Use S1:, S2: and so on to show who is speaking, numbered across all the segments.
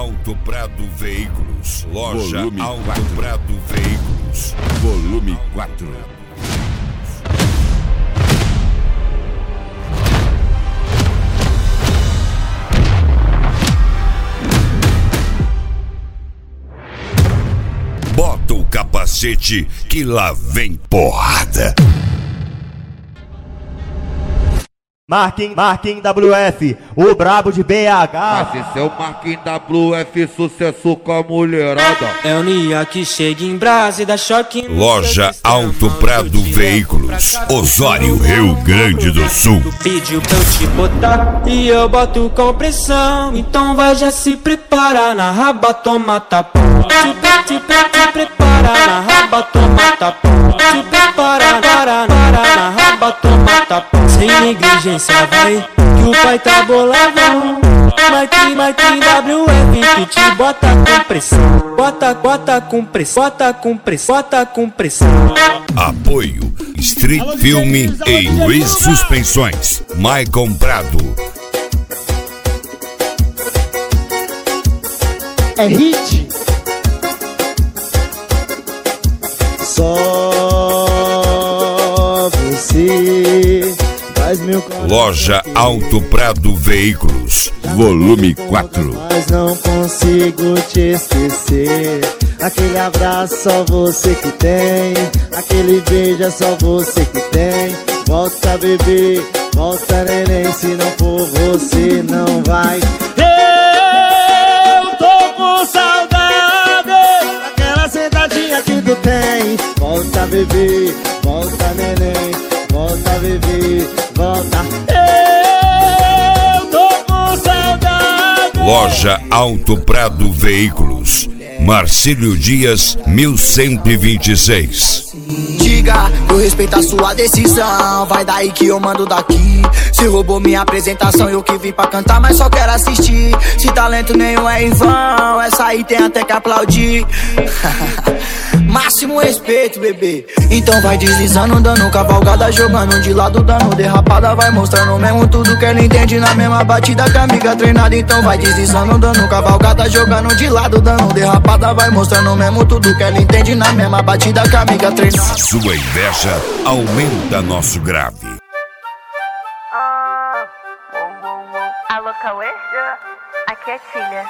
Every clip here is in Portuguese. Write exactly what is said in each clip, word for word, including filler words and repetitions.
S1: Alto Prado Veículos. Loja
S2: Volume
S1: Alto
S2: quatro.
S1: Prado Veículos.
S2: Volume quatro.
S1: Bota o capacete que lá vem porrada.
S3: Marquinhos, Marquinhos W F, o brabo de B H.
S4: Mas esse é o Marquinhos W F, sucesso com a mulherada.
S5: É o Nia que chega em brasa e dá choque no
S1: Loja
S5: seu
S1: Alto
S5: sistema.
S1: Prado
S5: Eu te
S1: Veículos,
S5: levo pra casa,
S1: Osório,
S5: tu
S1: Rio
S5: não
S1: Grande do Sul.
S5: Tu pediu pra eu te botar e eu boto com pressão. Então vai já se preparar na raba, toma tapão. Te, te, te prepara na raba, toma tapão. Te prepara, para, para na raba, toma tapão. Sem negligência vai, que o pai tá boladão. Marquinhos, Marquinhos W F que te bota com pressão. Bota, bota com pressão, bota com pressão, bota com pressão.
S1: Apoio Street Filme e Luiz Suspensões. Maicon Prado.
S6: É hit. Só você faz meu coração.
S1: Loja Alto Prado Veículos.
S2: Volume quatro.
S6: Mas não consigo te esquecer. Aquele abraço só você que tem. Aquele beijo é só você que tem. Volta bebê, volta neném. Se não for você não vai. Eu tô com saudade daquela sentadinha que tu tem. Volta bebê, volta neném. Volta bebê, volta. Eu tô com saudade.
S1: Loja Alto Prado Veículos. Marcílio Dias, mil cento e vinte e seis.
S7: Diga, eu respeito a sua decisão. Vai daí que eu mando daqui. Se roubou minha apresentação, eu que vim pra cantar, mas só quero assistir. Se talento nenhum é em vão, essa aí tem até que aplaudir. Máximo respeito, bebê. Então vai deslizando, dando cavalgada, jogando de lado, dando derrapada. Vai mostrando mesmo tudo que ela entende na mesma batida que a amiga treinada. Então vai deslizando, dando cavalgada, jogando de lado, dando derrapada. Vai mostrando mesmo tudo que ela entende na mesma batida que a amiga treinada.
S1: Sua inveja aumenta nosso grave.
S8: Alô, Cauê? Aqui é Tilha.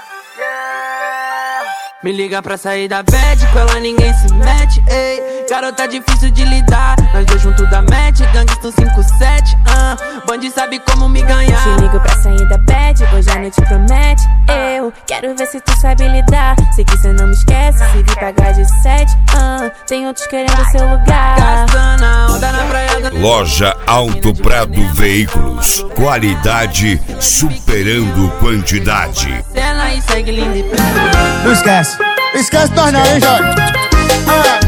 S5: Me liga pra sair da bad, com ela ninguém se mete, ei. Garota difícil de lidar, nós dois juntos da match. Gangsta cinco sete, ah, Band sabe como me ganhar.
S8: Te ligo pra sair da bad, hoje a noite promete. Eu quero ver se tu sabe lidar. Sei que cê não me esquece, se vir pagar de sete, ah, tem outros querendo seu lugar.
S5: Gastando a onda na praia do...
S1: Loja Alto Prado Veículos. Qualidade superando quantidade.
S5: Cena e segue linda e preta.
S6: Não esquece, esquece nós não, hein, Jorge? Ah.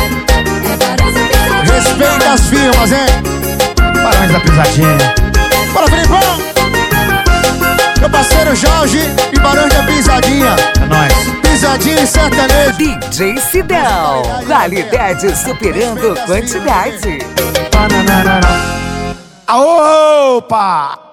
S6: Respeita as firmas, hein? Parabéns da pisadinha. Bora, Filipão! Meu parceiro Jorge e Barões da Pisadinha. É nóis. Pisadinha e sertanejo.
S9: D J Sidão. Qualidade superando quantidade.
S6: Opa!